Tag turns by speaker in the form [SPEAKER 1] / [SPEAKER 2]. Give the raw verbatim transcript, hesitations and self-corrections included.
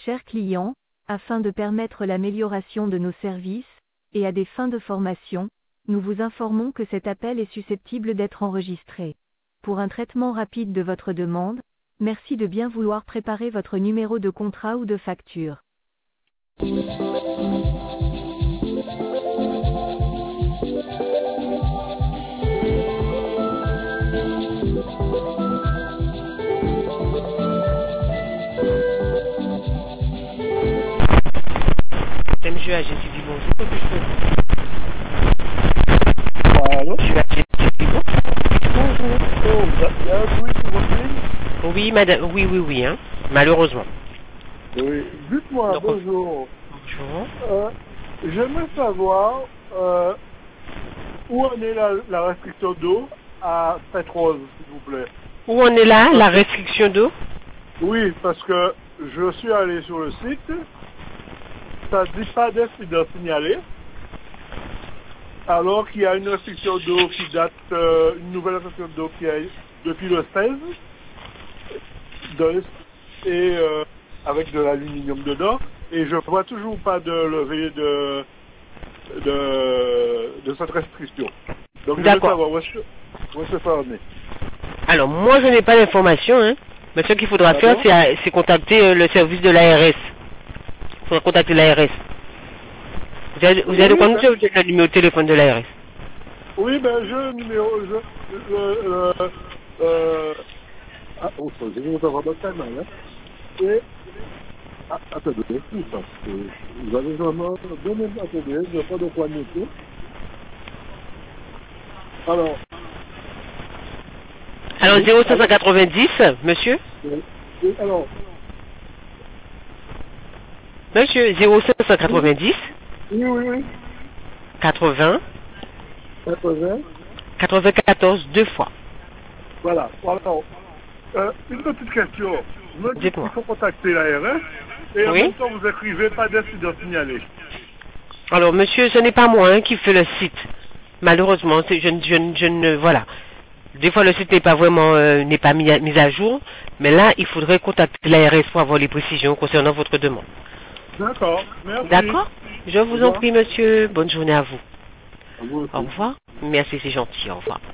[SPEAKER 1] Chers clients, afin de permettre l'amélioration de nos services, et à des fins de formation, nous vous informons que cet appel est susceptible d'être enregistré. Pour un traitement rapide de votre demande, merci de bien vouloir préparer votre numéro de contrat ou de facture.
[SPEAKER 2] M G A G C D, bonjour, que puis-je faire?
[SPEAKER 3] Allô?
[SPEAKER 2] M G A G C D, bonjour.
[SPEAKER 3] Oh, il y a il y a un bruit sur votre ligne?
[SPEAKER 2] Oui, madame, oui, oui, oui, hein, malheureusement.
[SPEAKER 3] Oui. Dites-moi,
[SPEAKER 2] Donc,
[SPEAKER 3] bonjour.
[SPEAKER 2] Bonjour.
[SPEAKER 3] Euh, J'aimerais savoir euh, où en est la, la restriction d'eau à Sainte-Rose, s'il vous plaît.
[SPEAKER 2] Où on est là, la restriction d'eau?
[SPEAKER 3] Oui, parce que je suis allé sur le site, ça dit pas d'incident signalé, alors qu'il y a une restriction d'eau qui date, euh, une nouvelle restriction d'eau qui est depuis le seize, de- et euh, avec de l'aluminium dedans, et je vois toujours pas de levée de, de, de cette restriction. Donc je veux
[SPEAKER 2] D'accord.
[SPEAKER 3] savoir où est-ce que, où est-ce que ça en est.
[SPEAKER 2] Alors, moi, je n'ai pas d'informations, hein. Mais ce qu'il faudra
[SPEAKER 3] Ah
[SPEAKER 2] faire,
[SPEAKER 3] bon?
[SPEAKER 2] c'est euh, c'est contacter euh, le service de l'A R S. Il faudra contacter l'A R S. Vous avez, vous avez de
[SPEAKER 3] Oui,
[SPEAKER 2] quoi nous
[SPEAKER 3] ben-
[SPEAKER 2] dire, vous avez le numéro de téléphone de l'A R S?
[SPEAKER 3] Oui, ben je le numéro, je, euh, euh, euh, ah, oh, ça, j'ai vu avoir votre mal, hein. Et, ah, attendez, tout ça, parce que vous avez vraiment donné, attendez, je n'ai pas de quoi noter. Alors,
[SPEAKER 2] Alors,
[SPEAKER 3] oui,
[SPEAKER 2] zéro cinq
[SPEAKER 3] alors,
[SPEAKER 2] cent quatre-vingt-dix, monsieur?
[SPEAKER 3] oui, oui, alors,
[SPEAKER 2] Monsieur, zéro cinq cent
[SPEAKER 3] oui,
[SPEAKER 2] quatre-vingt-dix,
[SPEAKER 3] oui, oui, oui,
[SPEAKER 2] quatre-vingts,
[SPEAKER 3] quatre-vingts,
[SPEAKER 2] quatre-vingt-quatorze, deux fois.
[SPEAKER 3] voilà, alors, euh, une petite question. Vous me dites qu'il
[SPEAKER 2] Dites-moi.
[SPEAKER 3] faut contacter l'A R S, et en
[SPEAKER 2] Oui?
[SPEAKER 3] même temps vous écrivez pas d'incident signalé.
[SPEAKER 2] Alors, monsieur, ce n'est pas moi hein, qui fais le site. Malheureusement, c'est- je, ne- je, ne- je ne... Voilà. Des fois, le site n'est pas vraiment euh, n'est pas mis à, mis à jour. Mais là, il faudrait contacter l'A R S pour avoir les précisions concernant votre demande.
[SPEAKER 3] D'accord, merci.
[SPEAKER 2] D'accord? Je
[SPEAKER 3] Au
[SPEAKER 2] vous en
[SPEAKER 3] revoir.
[SPEAKER 2] prie, monsieur. Bonne journée à vous.
[SPEAKER 3] À vous
[SPEAKER 2] Au
[SPEAKER 3] aussi.
[SPEAKER 2] revoir. Merci, c'est gentil. Au revoir.